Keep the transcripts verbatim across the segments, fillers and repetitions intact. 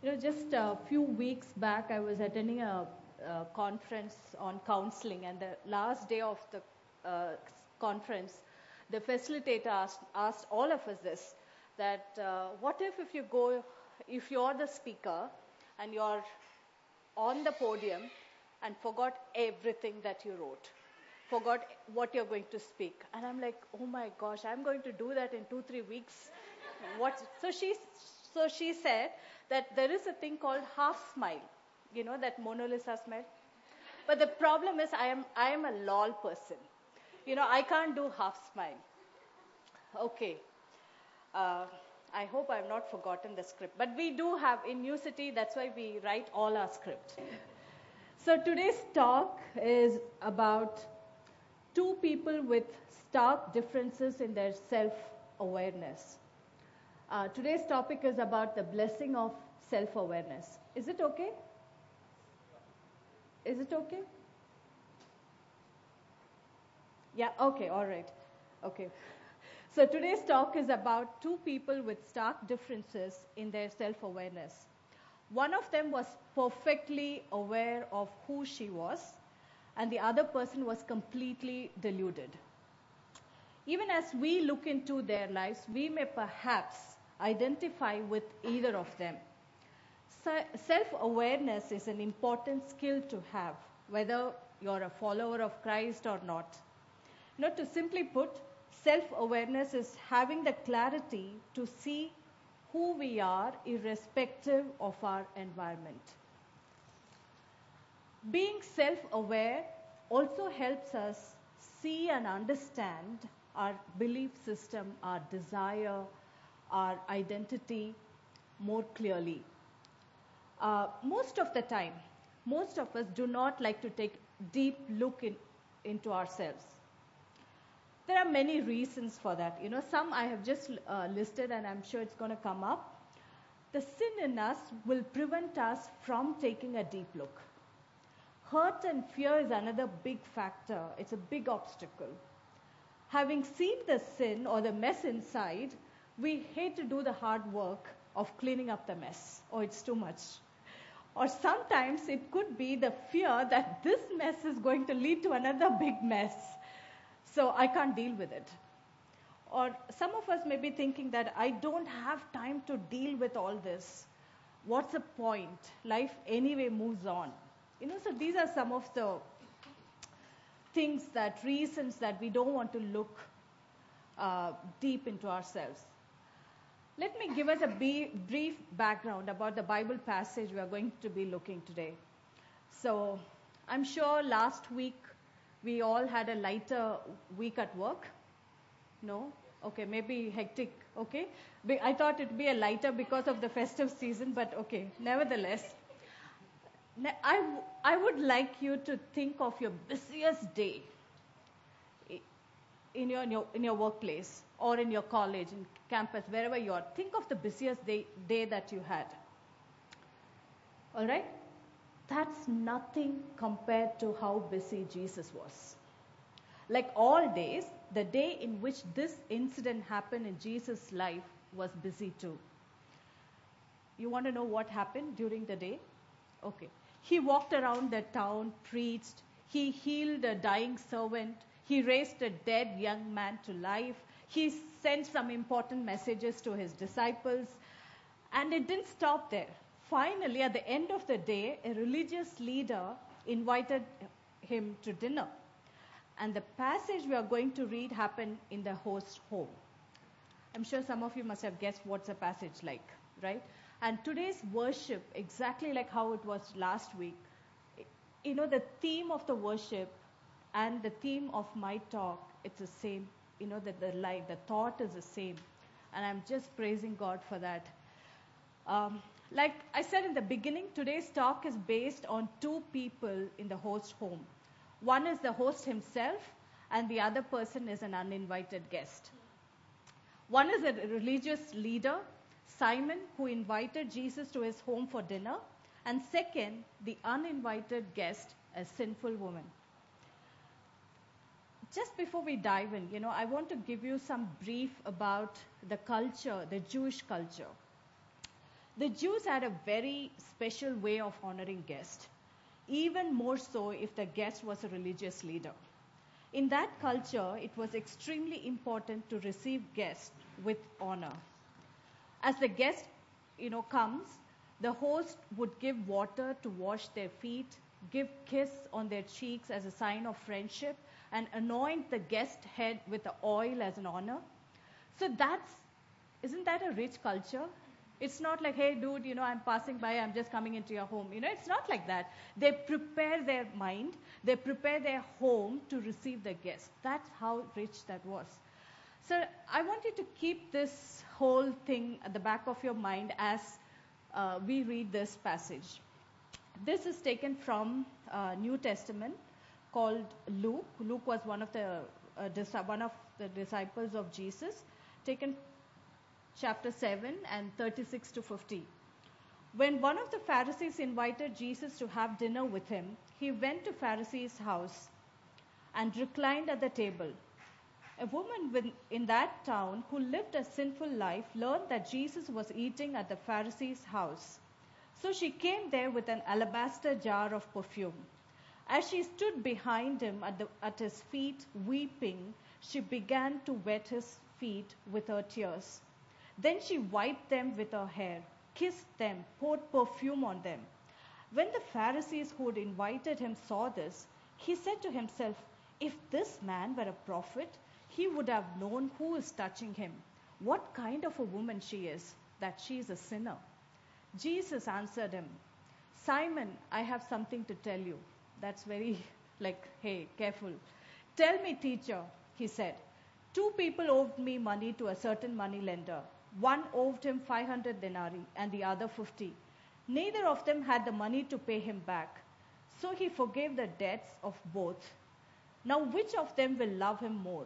You know, just a few weeks back, I was attending a, a conference on counseling, and the last day of the uh, conference, the facilitator asked, asked all of us this, that uh, what if if you go, if you're the speaker and you're on the podium and forgot everything that you wrote, forgot what you're going to speak. And I'm like, oh my gosh, I'm going to do that in two, three weeks. What? So she, so she said that there is a thing called half smile. You know, that Mona Lisa smile. But the problem is I am, I am a lol person. You know, I can't do half smile. Okay. Uh, I hope I've not forgotten the script. But we do have, in New City, that's why we write all our script. So today's talk is about two people with stark differences in their self-awareness. Uh, today's topic is about the blessing of self-awareness. Is it okay? Is it okay? Yeah, okay, all right. Okay. So today's talk is about two people with stark differences in their self-awareness. One of them was perfectly aware of who she was, and the other person was completely deluded. Even as we look into their lives, we may perhaps identify with either of them. Self-awareness is an important skill to have, whether you're a follower of Christ or not. You know, to simply put, self-awareness is having the clarity to see who we are irrespective of our environment. Being self-aware also helps us see and understand our belief system, our desire, our identity more clearly. Uh, most of the time, most of us do not like to take deep look in, into ourselves. There are many reasons for that. You know, some I have just uh, listed, and I'm sure it's going to come up. The sin in us will prevent us from taking a deep look. Hurt and fear is another big factor. It's a big obstacle. Having seen the sin or the mess inside, we hate to do the hard work of cleaning up the mess, or it's too much. Or sometimes it could be the fear that this mess is going to lead to another big mess, so I can't deal with it. Or some of us may be thinking that I don't have time to deal with all this. What's the point? Life anyway moves on. You know, so these are some of the things, that reasons that we don't want to look uh, deep into ourselves. Let me give us a b- brief background about the Bible passage we are going to be looking today. So, I'm sure last week we all had a lighter week at work. No? Okay, maybe hectic. Okay? I thought it would be a lighter because of the festive season, but okay, nevertheless. I, w- I would like you to think of your busiest day in your, in your in your workplace or in your college, in campus, wherever you are. Think of the busiest day, day that you had. All right? That's nothing compared to how busy Jesus was. Like all days, the day in which this incident happened in Jesus' life was busy too. You want to know what happened during the day? Okay. He walked around the town, preached. He healed a dying servant. He raised a dead young man to life. He sent some important messages to his disciples. And it didn't stop there. Finally, at the end of the day, a religious leader invited him to dinner. And the passage we are going to read happened in the host's home. I'm sure some of you must have guessed what's the passage like, right? And today's worship, exactly like how it was last week, you know, the theme of the worship and the theme of my talk, it's the same. You know, that the light, the thought is the same. And I'm just praising God for that. Um, like I said in the beginning, today's talk is based on two people in the host home. One is the host himself, and the other person is an uninvited guest. One is a religious leader, Simon, who invited Jesus to his home for dinner. And second, the uninvited guest, a sinful woman. Just before we dive in, you know, I want to give you some brief about the culture, the Jewish culture. The Jews had a very special way of honoring guests, even more so if the guest was a religious leader. In that culture, it was extremely important to receive guests with honor. As the guest, you know, comes, the host would give water to wash their feet, give kiss on their cheeks as a sign of friendship, and anoint the guest head with the oil as an honor. So that's, isn't that a rich culture? It's not like, hey, dude, you know, I'm passing by, I'm just coming into your home. You know, it's not like that. They prepare their mind, they prepare their home to receive the guest. That's how rich that was. So I want you to keep this whole thing at the back of your mind as uh, we read this passage. This is taken from uh, New Testament called Luke. Luke was one of the uh, dis- one of the disciples of Jesus. Taken chapter seven and thirty-six to fifty. When one of the Pharisees invited Jesus to have dinner with him, he went to Pharisee's house and reclined at the table. A woman in that town who lived a sinful life learned that Jesus was eating at the Pharisee's house. So she came there with an alabaster jar of perfume. As she stood behind him at, the, at his feet weeping, she began to wet his feet with her tears. Then she wiped them with her hair, kissed them, poured perfume on them. When the Pharisees who had invited him saw this, he said to himself, if this man were a prophet, he would have known who is touching him, what kind of a woman she is, that she is a sinner. Jesus answered him, Simon, I have something to tell you. That's very like, hey, careful. Tell me, teacher, he said. Two people owed me money to a certain money lender. One owed him five hundred denarii and the other fifty. Neither of them had the money to pay him back. So he forgave the debts of both. Now which of them will love him more?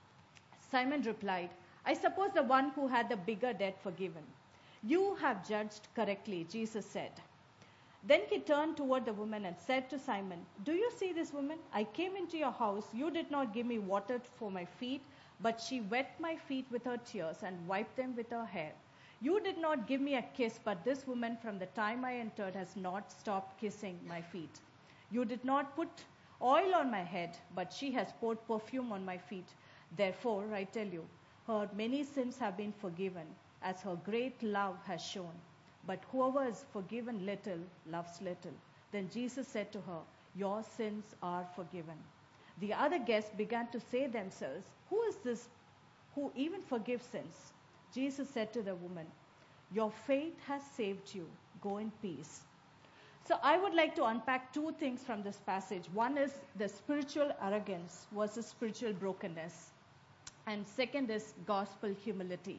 Simon replied, I suppose the one who had the bigger debt forgiven. You have judged correctly, Jesus said. Then he turned toward the woman and said to Simon, do you see this woman? I came into your house. You did not give me water for my feet, but she wet my feet with her tears and wiped them with her hair. You did not give me a kiss, but this woman from the time I entered has not stopped kissing my feet. You did not put oil on my head, but she has poured perfume on my feet. Therefore, I tell you, her many sins have been forgiven, as her great love has shown. But whoever is forgiven little, loves little. Then Jesus said to her, your sins are forgiven. The other guests began to say themselves, who is this who even forgives sins? Jesus said to the woman, your faith has saved you. Go in peace. So I would like to unpack two things from this passage. One is the spiritual arrogance versus spiritual brokenness. And second is gospel humility.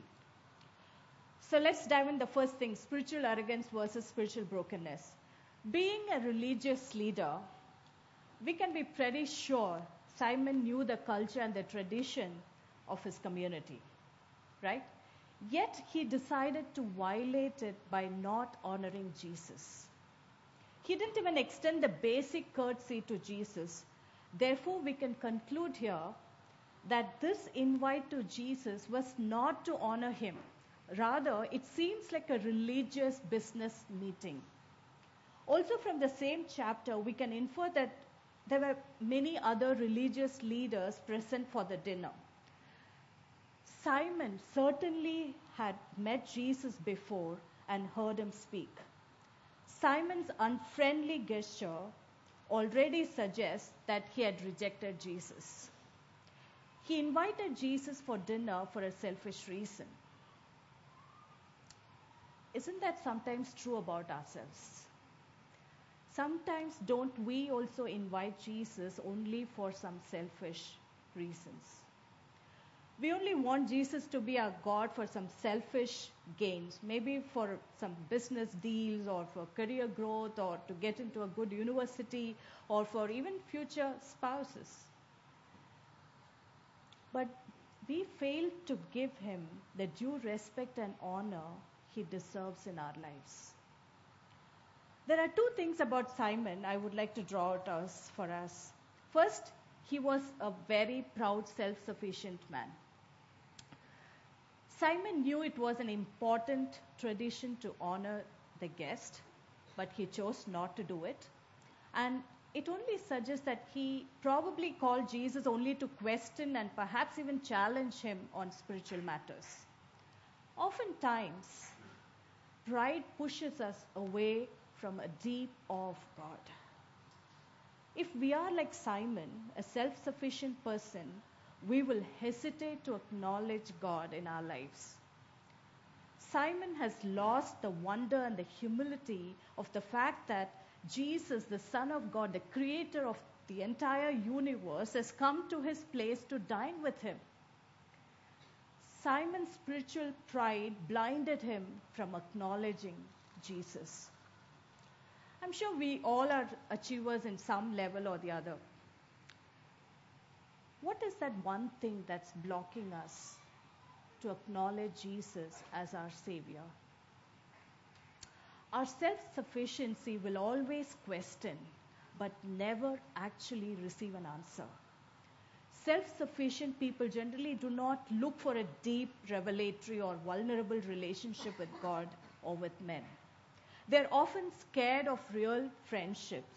So let's dive in the first thing, spiritual arrogance versus spiritual brokenness. Being a religious leader, we can be pretty sure Simon knew the culture and the tradition of his community, right? Yet he decided to violate it by not honoring Jesus. He didn't even extend the basic courtesy to Jesus. Therefore, we can conclude here that this invite to Jesus was not to honor him. Rather, it seems like a religious business meeting. Also, from the same chapter, we can infer that there were many other religious leaders present for the dinner. Simon certainly had met Jesus before and heard him speak. Simon's unfriendly gesture already suggests that he had rejected Jesus. He invited Jesus for dinner for a selfish reason. Isn't that sometimes true about ourselves? Sometimes don't we also invite Jesus only for some selfish reasons? We only want Jesus to be our God for some selfish gains, maybe for some business deals or for career growth or to get into a good university or for even future spouses. But we fail to give him the due respect and honor he deserves in our lives. There are two things about Simon I would like to draw out us, for us. First, he was a very proud, self-sufficient man. Simon knew it was an important tradition to honor the guest, but he chose not to do it. And it only suggests that he probably called Jesus only to question and perhaps even challenge him on spiritual matters. Oftentimes, pride pushes us away from a deep awe of God. If we are like Simon, a self-sufficient person, we will hesitate to acknowledge God in our lives. Simon has lost the wonder and the humility of the fact that Jesus, the Son of God, the creator of the entire universe, has come to his place to dine with him. Simon's spiritual pride blinded him from acknowledging Jesus. I'm sure we all are achievers in some level or the other. What is that one thing that's blocking us to acknowledge Jesus as our Savior? Our self-sufficiency will always question, but never actually receive an answer. Self-sufficient people generally do not look for a deep, revelatory, or vulnerable relationship with God or with men. They're often scared of real friendships,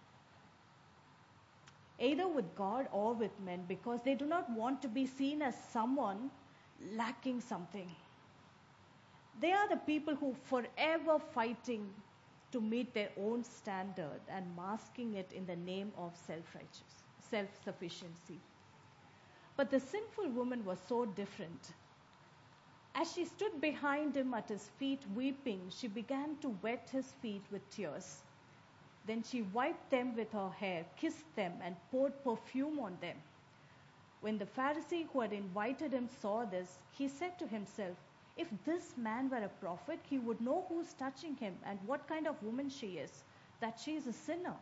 either with God or with men, because they do not want to be seen as someone lacking something. They are the people who forever fighting to meet their own standard and masking it in the name of self-righteous, self-sufficiency. But the sinful woman was so different. As she stood behind him at his feet weeping, she began to wet his feet with tears. Then she wiped them with her hair, kissed them, and poured perfume on them. When the Pharisee who had invited him saw this, he said to himself, "If this man were a prophet, he would know who's touching him and what kind of woman she is, that she is a sinner."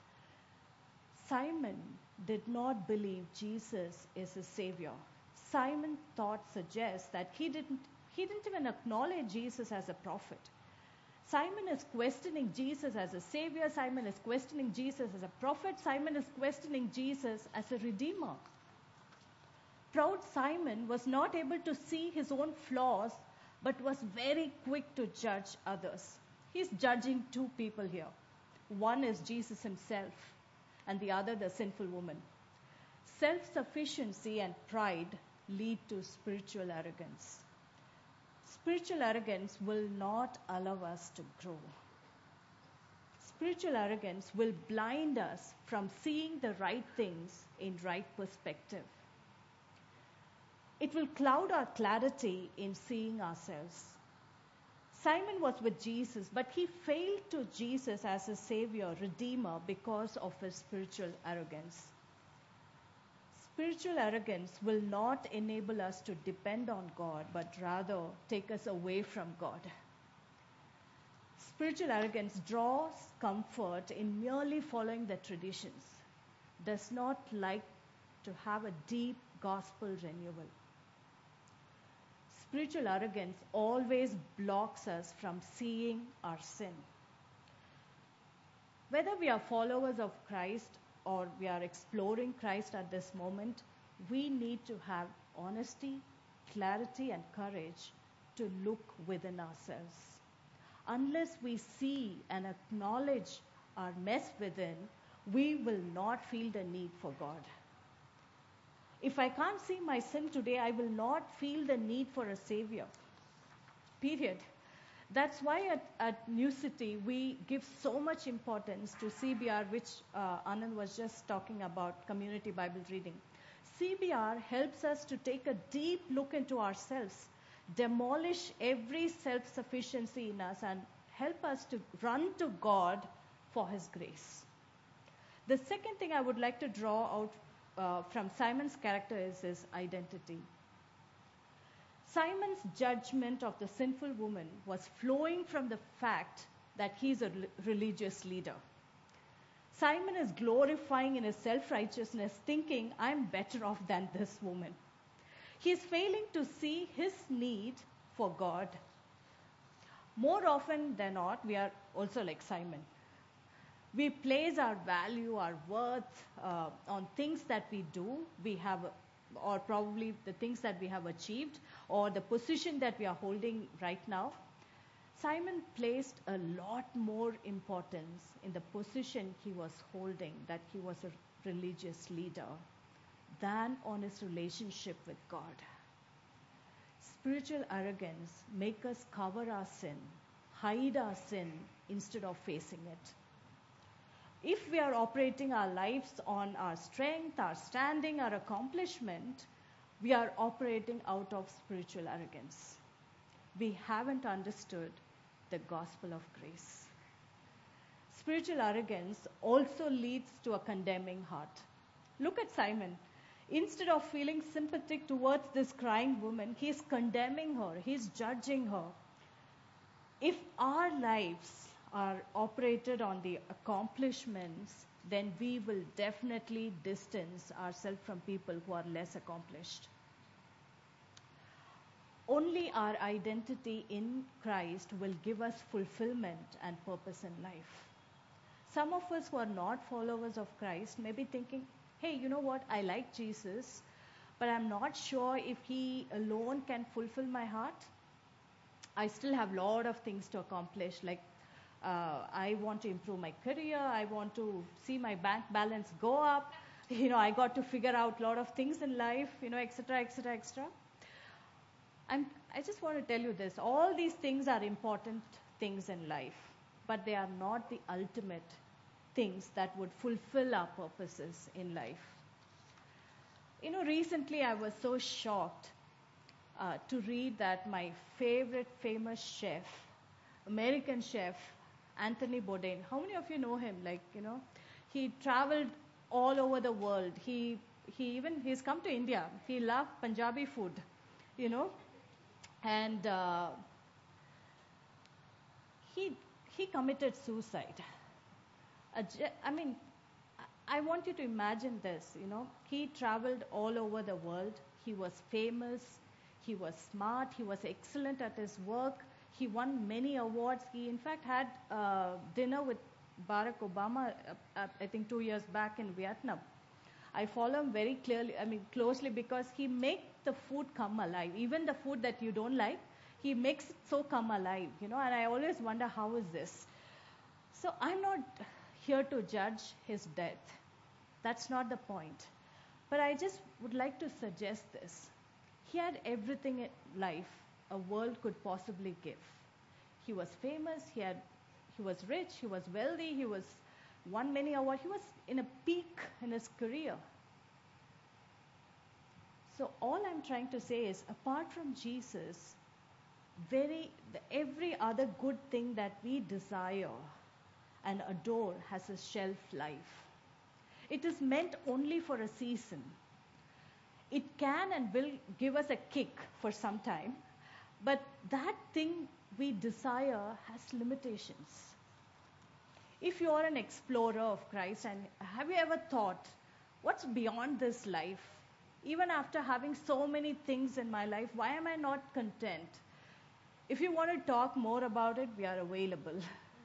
Simon did not believe Jesus is his Savior. Simon's thought suggests that he didn't, he didn't even acknowledge Jesus as a prophet. Simon is questioning Jesus as a Savior. Simon is questioning Jesus as a prophet. Simon is questioning Jesus as a Redeemer. Proud Simon was not able to see his own flaws, but was very quick to judge others. He's judging two people here. One is Jesus himself, and the other the sinful woman. Self-sufficiency and pride lead to spiritual arrogance. Spiritual arrogance will not allow us to grow. Spiritual arrogance will blind us from seeing the right things in right perspective. It will cloud our clarity in seeing ourselves. Simon was with Jesus, but he failed to Jesus as a Savior, Redeemer, because of his spiritual arrogance. Spiritual arrogance will not enable us to depend on God, but rather take us away from God. Spiritual arrogance draws comfort in merely following the traditions, does not like to have a deep gospel renewal. Spiritual arrogance always blocks us from seeing our sin. Whether we are followers of Christ or we are exploring Christ at this moment, we need to have honesty, clarity, and courage to look within ourselves. Unless we see and acknowledge our mess within, we will not feel the need for God. If I can't see my sin today, I will not feel the need for a Savior. Period. That's why at, at New City, we give so much importance to C B R, which uh, Anand was just talking about, community Bible reading. C B R helps us to take a deep look into ourselves, demolish every self-sufficiency in us, and help us to run to God for His grace. The second thing I would like to draw out uh, from Simon's character is his identity. Simon's judgment of the sinful woman was flowing from the fact that he's a religious leader. Simon is glorifying in his self-righteousness, thinking, I'm better off than this woman. He's failing to see his need for God. More often than not, we are also like Simon. We place our value, our worth uh, on things that we do. We have or probably the things that we have achieved, or the position that we are holding right now. Simon placed a lot more importance in the position he was holding, that he was a religious leader, than on his relationship with God. Spiritual arrogance makes us cover our sin, hide our sin instead of facing it. If we are operating our lives on our strength, our standing, our accomplishment, we are operating out of spiritual arrogance. We haven't understood the gospel of grace. Spiritual arrogance also leads to a condemning heart. Look at Simon. Instead of feeling sympathetic towards this crying woman, he is condemning her, he is judging her. If our lives are operated on the accomplishments, then we will definitely distance ourselves from people who are less accomplished. Only our identity in Christ will give us fulfillment and purpose in life. Some of us who are not followers of Christ may be thinking, hey, you know what, I like Jesus, but I'm not sure if he alone can fulfill my heart. I still have a lot of things to accomplish, like uh, I want to improve my career, I want to see my bank balance go up, you know, I got to figure out a lot of things in life, you know, et cetera, et cetera, et cetera. And I just want to tell you this, all these things are important things in life, but they are not the ultimate things that would fulfill our purposes in life. You know, recently I was so shocked uh, to read that my favorite famous chef, American chef, Anthony Bourdain, how many of you know him? Like, you know, he traveled all over the world. He he even, he's come to India. He loved Punjabi food, you know, and uh, he he committed suicide. I mean, I want you to imagine this, you know. He traveled all over the world. He was famous. He was smart. He was excellent at his work. He won many awards. He, in fact, had uh, dinner with Barack Obama, uh, uh, I think two years back in Vietnam. I follow him very clearly, I mean, closely, because he makes the food come alive. Even the food that you don't like, he makes it so come alive, you know. And I always wonder, how is this? So I'm not here to judge his death. That's not the point. But I just would like to suggest this. He had everything in life a world could possibly give. He was famous, he had, he was rich, he was wealthy, he was won many awards, he was in a peak in his career. So all I'm trying to say is, apart from Jesus, very every other good thing that we desire and adore has a shelf life. It is meant only for a season. It can and will give us a kick for some time, but that thing we desire has limitations. If you are an explorer of Christ, and have you ever thought, what's beyond this life? Even after having so many things in my life, why am I not content? If you want to talk more about it, we are available.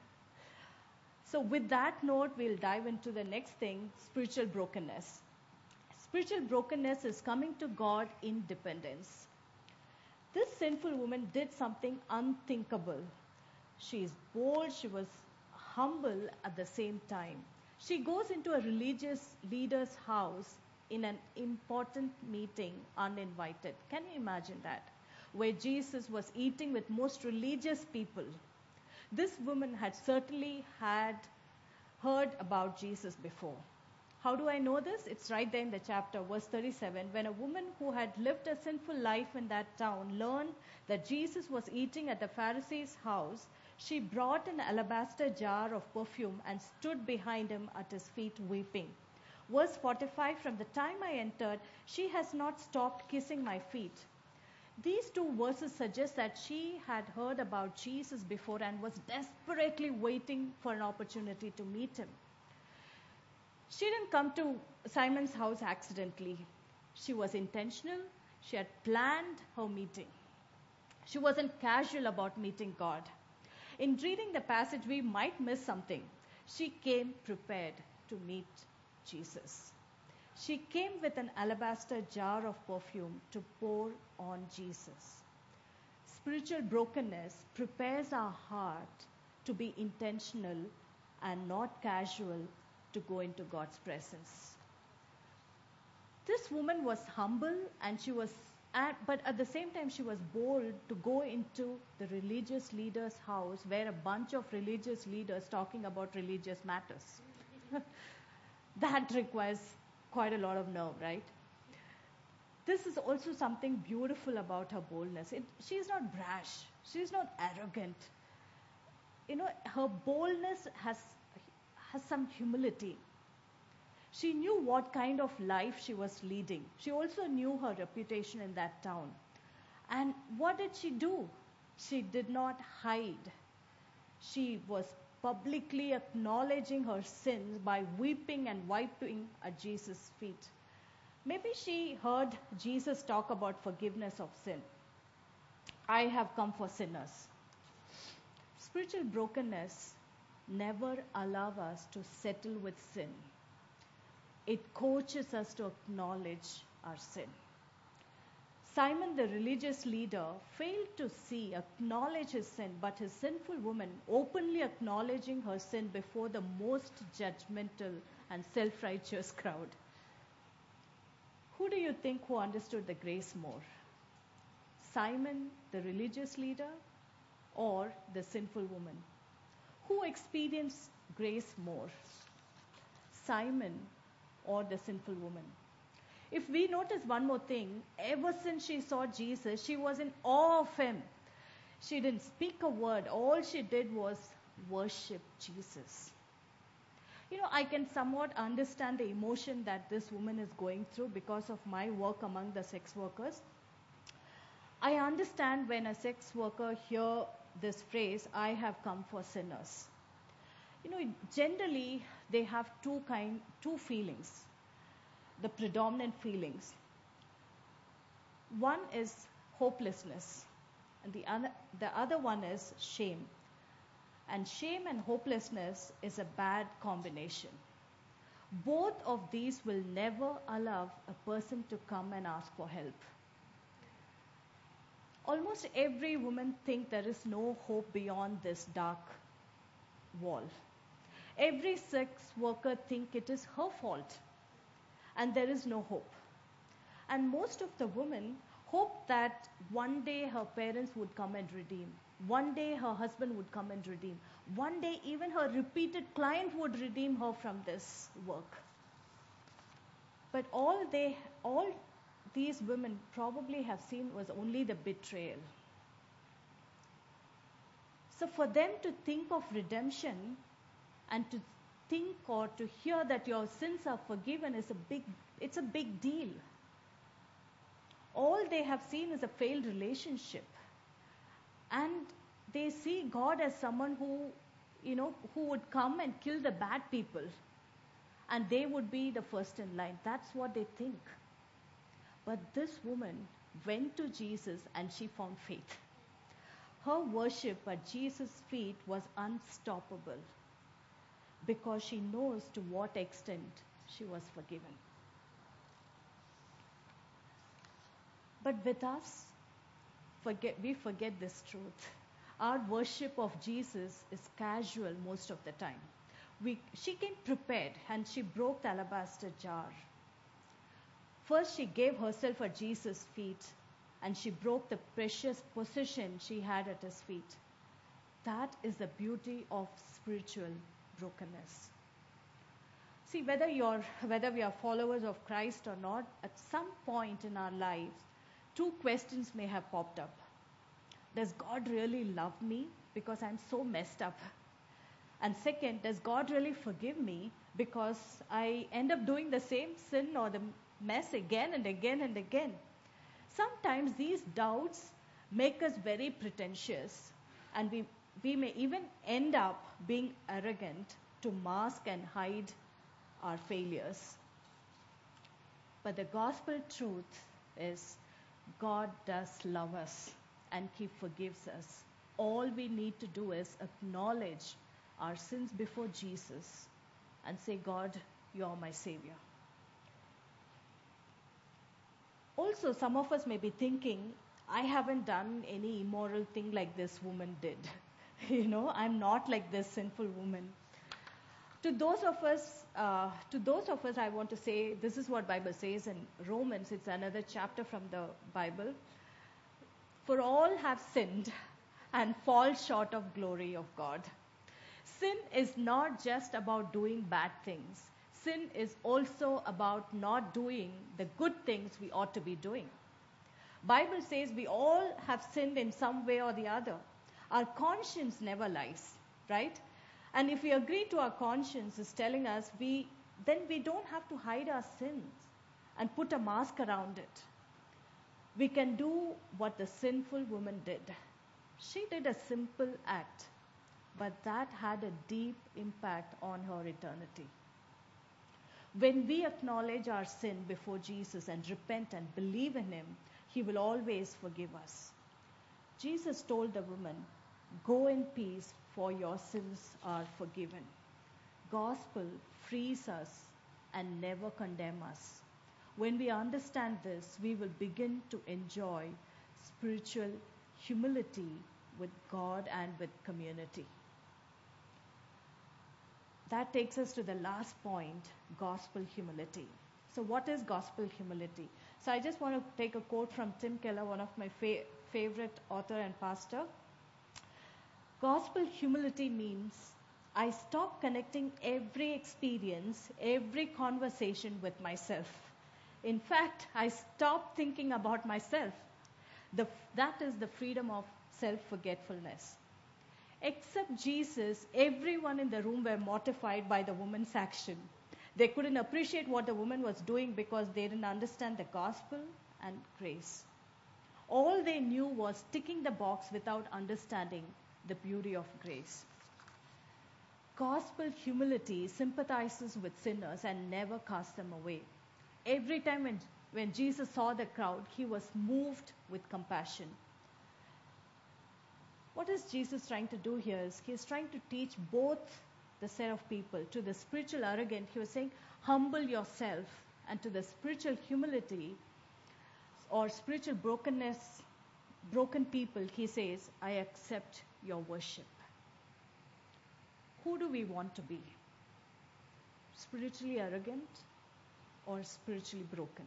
So with that note, we'll dive into the next thing, spiritual brokenness. Spiritual brokenness is coming to God in dependence. This sinful woman did something unthinkable. She is bold, she was humble at the same time. She goes into a religious leader's house in an important meeting uninvited. Can you imagine that? Where Jesus was eating with most religious people. This woman had certainly had heard about Jesus before. How do I know this? It's right there in the chapter, verse thirty-seven. When a woman who had lived a sinful life in that town learned that Jesus was eating at the Pharisee's house, she brought an alabaster jar of perfume and stood behind him at his feet weeping. Verse forty-five, from the time I entered, she has not stopped kissing my feet. These two verses suggest that she had heard about Jesus before and was desperately waiting for an opportunity to meet him. She didn't come to Simon's house accidentally. She was intentional. She had planned her meeting. She wasn't casual about meeting God. In reading the passage, we might miss something. She came prepared to meet Jesus. She came with an alabaster jar of perfume to pour on Jesus. Spiritual brokenness prepares our heart to be intentional and not casual to go into God's presence. This woman was humble and she was, at, but at the same time she was bold to go into the religious leader's house where a bunch of religious leaders talking about religious matters. That requires quite a lot of nerve, right? This is also something beautiful about her boldness. It, she's not brash. She's not arrogant. You know, her boldness has, has some humility. She knew what kind of life she was leading. She also knew her reputation in that town. And what did she do? She did not hide. She was publicly acknowledging her sins by weeping and wiping at Jesus' feet. Maybe she heard Jesus talk about forgiveness of sin. I have come for sinners. Spiritual brokenness never allows us to settle with sin. It coaches us to acknowledge our sin. Simon, the religious leader, failed to see, acknowledge his sin, but his sinful woman, openly acknowledging her sin before the most judgmental and self-righteous crowd. Who do you think who understood the grace more? Simon, the religious leader, or the sinful woman? Who experienced grace more? Simon or the sinful woman? If we notice one more thing, ever since she saw Jesus, she was in awe of him. She didn't speak a word. All she did was worship Jesus. You know, I can somewhat understand the emotion that this woman is going through because of my work among the sex workers. I understand when a sex worker hears this phrase, I have come for sinners. You know, generally they have two kind, two feelings, the predominant feelings. One is hopelessness, and the other, the other one is shame. And shame and hopelessness is a bad combination. Both of these will never allow a person to come and ask for help. Almost every woman thinks there is no hope beyond this dark wall. Every sex worker thinks it is her fault and there is no hope. And most of the women hope that one day her parents would come and redeem. One day her husband would come and redeem. One day even her repeated client would redeem her from this work. But all they, all these women probably have seen was only the betrayal. So for them to think of redemption and to think or to hear that your sins are forgiven is a big, it's a big deal. All they have seen is a failed relationship. And they see God as someone who, you know, who would come and kill the bad people. And they would be the first in line. That's what they think. But this woman went to Jesus and she found faith. Her worship at Jesus' feet was unstoppable because she knows to what extent she was forgiven. But with us, forget, we forget this truth. Our worship of Jesus is casual most of the time. We, she came prepared and she broke the alabaster jar. First, she gave herself at Jesus' feet and she broke the precious possession she had at his feet. That is the beauty of spiritual brokenness. See, whether you're, whether we are followers of Christ or not, at some point in our lives, two questions may have popped up. Does God really love me because I'm so messed up? And second, does God really forgive me because I end up doing the same sin or the mess again and again and again? Sometimes these doubts make us very pretentious, and we, we may even end up being arrogant to mask and hide our failures. But the gospel truth is God does love us and He forgives us. All we need to do is acknowledge our sins before Jesus and say, God, you are my Savior. Also, some of us may be thinking, I haven't done any immoral thing like this woman did. You know, I'm not like this sinful woman. To those of us, uh, to those of us, I want to say this is what Bible says in Romans. It's another chapter from the Bible. For all have sinned and fall short of glory of God. Sin is not just about doing bad things. Sin is also about not doing the good things we ought to be doing. Bible says we all have sinned in some way or the other. Our conscience never lies, right? And if we agree to our conscience is telling us, we then we don't have to hide our sins and put a mask around it. We can do what the sinful woman did. She did a simple act, but that had a deep impact on her eternity. When we acknowledge our sin before Jesus and repent and believe in Him, He will always forgive us. Jesus told the woman, "Go in peace, for your sins are forgiven." Gospel frees us and never condemn us. When we understand this, we will begin to enjoy spiritual humility with God and with community. That takes us to the last point, gospel humility. So what is gospel humility? So I just want to take a quote from Tim Keller, one of my fa- favorite author and pastor. Gospel humility means I stop connecting every experience, every conversation with myself. In fact, I stop thinking about myself. The, that is the freedom of self-forgetfulness. Except Jesus, everyone in the room were mortified by the woman's action. They couldn't appreciate what the woman was doing because they didn't understand the gospel and grace. All they knew was ticking the box without understanding the beauty of grace. Gospel humility sympathizes with sinners and never casts them away. Every time when, when Jesus saw the crowd, He was moved with compassion. What is Jesus trying to do here is He is trying to teach both the set of people. To the spiritual arrogant, He was saying, humble yourself. And to the spiritual humility or spiritual brokenness, broken people, He says, I accept your worship. Who do we want to be? Spiritually arrogant or spiritually broken?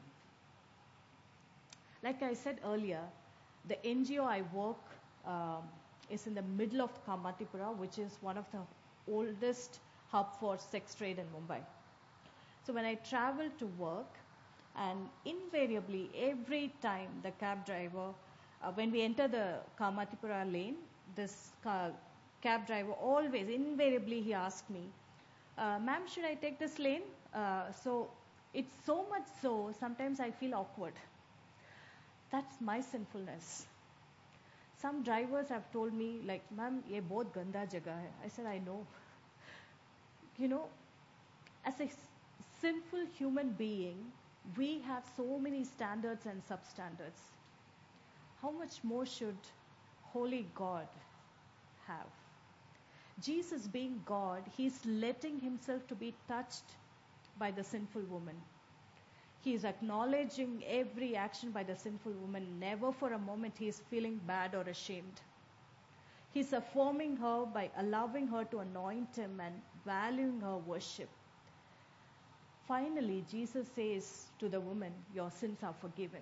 Like I said earlier, the N G O I work um, is in the middle of Kamatipura, which is one of the oldest hub for sex trade in Mumbai. So when I travel to work, and invariably every time the cab driver, uh, when we enter the Kamatipura lane, this car, cab driver always, invariably he asked me, uh, ma'am, should I take this lane? Uh, so it's so much so, sometimes I feel awkward. That's my sinfulness. Some drivers have told me, like, ma'am, ye bahut ganda jagah hai. I said, I know. You know, as a sinful human being, we have so many standards and substandards. How much more should holy God have? Jesus being God, He's letting Himself to be touched by the sinful woman. He is acknowledging every action by the sinful woman. Never for a moment He is feeling bad or ashamed. He's affirming her by allowing her to anoint Him and valuing her worship. Finally, Jesus says to the woman, your sins are forgiven.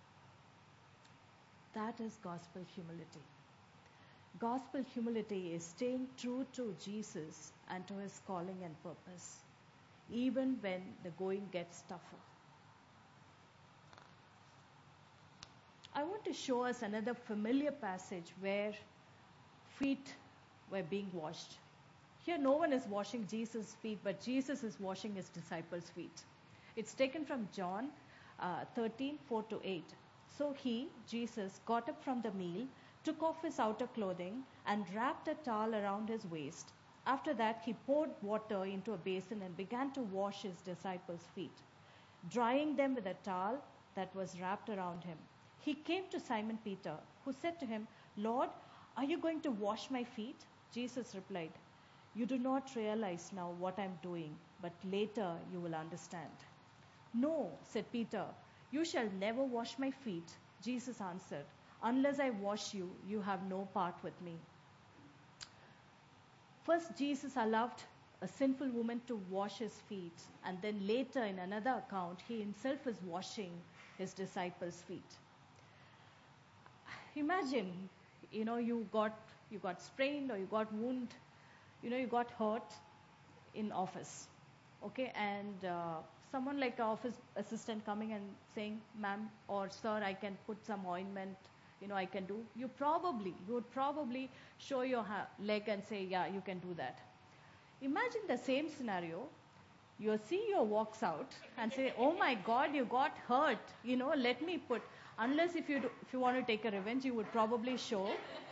That is gospel humility. Gospel humility is staying true to Jesus and to His calling and purpose, even when the going gets tougher. I want to show us another familiar passage where feet were being washed. Here no one is washing Jesus' feet, but Jesus is washing His disciples' feet. It's taken from John uh, thirteen, four to eight. So He, Jesus, got up from the meal, took off His outer clothing, and wrapped a towel around His waist. After that, He poured water into a basin and began to wash His disciples' feet, drying them with a towel that was wrapped around Him. He came to Simon Peter, who said to Him, Lord, are you going to wash my feet? Jesus replied, you do not realize now what I'm doing, but later you will understand. No, said Peter, You shall never wash my feet. Jesus answered, unless I wash you, you have no part with me. First, Jesus allowed a sinful woman to wash his feet, and then later in another account, he himself is washing his disciples' feet. Imagine, you know, you got you got sprained or you got wound, you know, you got hurt in office, okay, and uh, someone like an office assistant coming and saying, ma'am or sir, I can put some ointment, you know, I can do. You probably, you would probably show your ha- leg and say, yeah, you can do that. Imagine the same scenario. Your C E O walks out and say, oh my God, you got hurt, you know, let me put. Unless if you do, if you want to take a revenge, you would probably show.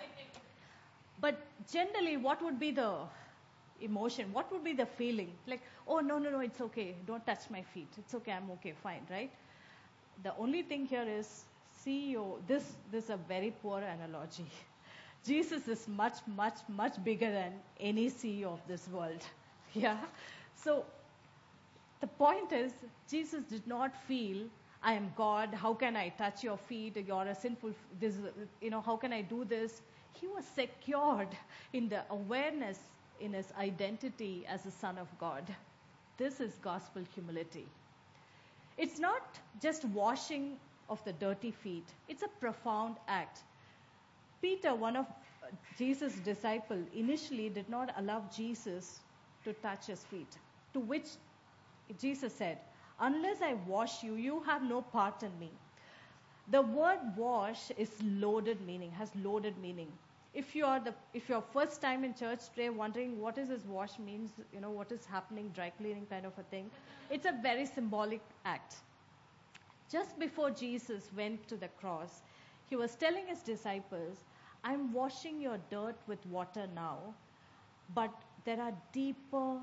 But generally, what would be the emotion? What would be the feeling? Like, oh, no, no, no, it's okay. Don't touch my feet. It's okay. I'm okay. Fine, right? The only thing here is C E O. This, this is a very poor analogy. Jesus is much, much, much bigger than any C E O of this world. Yeah? So, the point is, Jesus did not feel, I am God, how can I touch your feet? You're a sinful, this, you know, how can I do this? He was secured in the awareness in his identity as a son of God. This is gospel humility. It's not just washing of the dirty feet. It's a profound act. Peter, one of Jesus' disciples, initially did not allow Jesus to touch his feet, to which Jesus said, unless I wash you, you have no part in me. The word wash is loaded meaning, has loaded meaning. If you are the, if you're first time in church today wondering what is this wash means, you know, what is happening, dry cleaning kind of a thing, it's a very symbolic act. Just before Jesus went to the cross, he was telling his disciples, I'm washing your dirt with water now, but there are deeper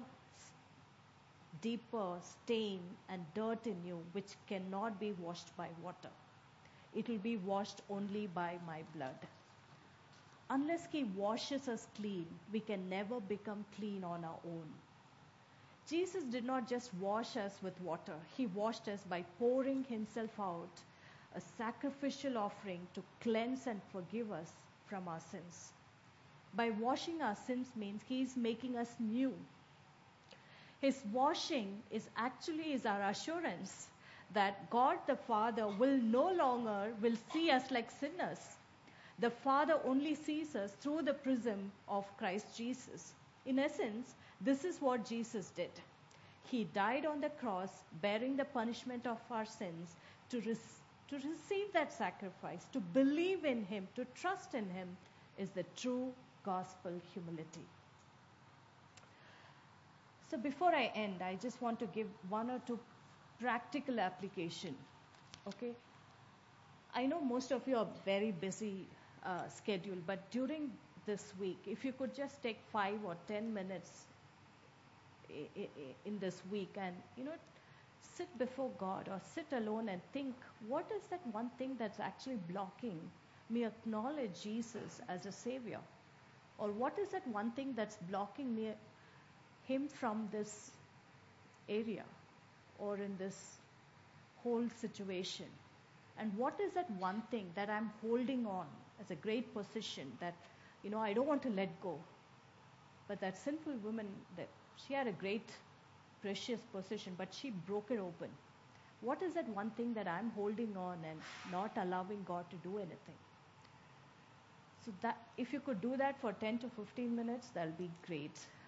deeper stain and dirt in you which cannot be washed by water. It will be washed only by my blood. Unless he washes us clean, we can never become clean on our own. Jesus did not just wash us with water. He washed us by pouring himself out, a sacrificial offering to cleanse and forgive us from our sins. By washing our sins means he is making us new. His washing is actually is our assurance that God the Father will no longer will see us like sinners. The Father only sees us through the prism of Christ Jesus. In essence, this is what Jesus did. He died on the cross, bearing the punishment of our sins, to, re- to receive that sacrifice, to believe in him, to trust in him, is the true gospel humility. So before I end, I just want to give one or two practical application. Okay? I know most of you are very busy uh, schedule, but during this week, if you could just take five or ten minutes I- I- in this week and, you know, sit before God or sit alone and think, what is that one thing that's actually blocking me acknowledge Jesus as a Savior? Or what is that one thing that's blocking me him from this area or in this whole situation? And what is that one thing that I'm holding on as a great position that, you know, I don't want to let go? But that sinful woman, that she had a great, precious position, but she broke it open. What is that one thing that I'm holding on and not allowing God to do anything? So that if you could do that for ten to fifteen minutes, that'll be great.